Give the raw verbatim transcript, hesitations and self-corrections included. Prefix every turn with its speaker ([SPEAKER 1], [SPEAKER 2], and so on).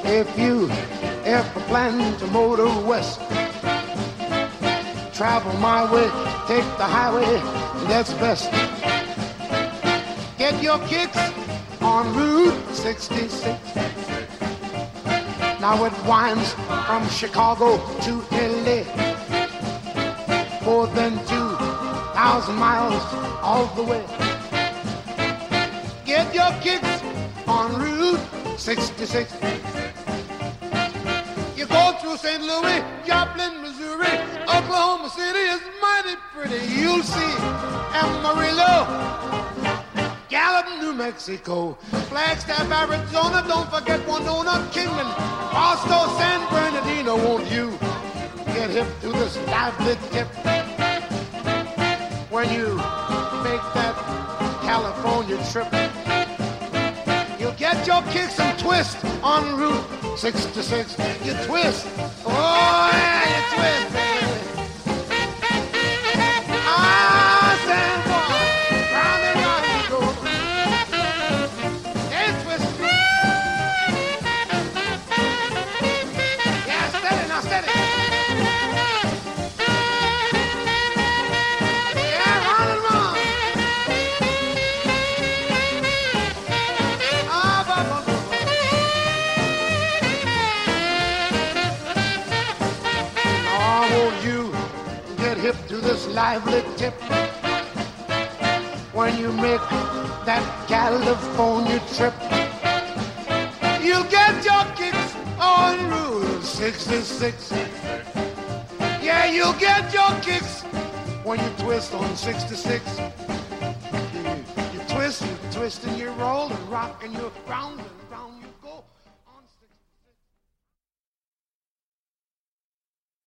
[SPEAKER 1] If you ever plan to motor west, travel my way, take the highway, that's best. Get your kicks on Route sixty-six. Now it winds from Chicago to L A, more than two thousand miles all the way. Get your kicks on Route sixty-six. You go through Saint Louis, Joplin, Missouri, Oklahoma City is mighty pretty. You'll see Amarillo, Gallup, New Mexico, Flagstaff, Arizona, don't forget Winona, Kingman, Boston, San Bernardino. Won't you get hip to this lively tip when you make that California trip? You'll get your kicks and twist on Route sixty-six. You twist, oh yeah, you twist, baby. Ah, San Juan, round and round you go. Hey, twist. Yeah, steady now, steady. Yeah, round and round. Ah, ba, ba, ba. Oh, won't you get hip to this lively tip when you make that California trip? You'll get your kicks on Route sixty-six. Yeah, you'll get your kicks when you twist on sixty-six. You, you twist, you twist and you roll and rock and you're round and round.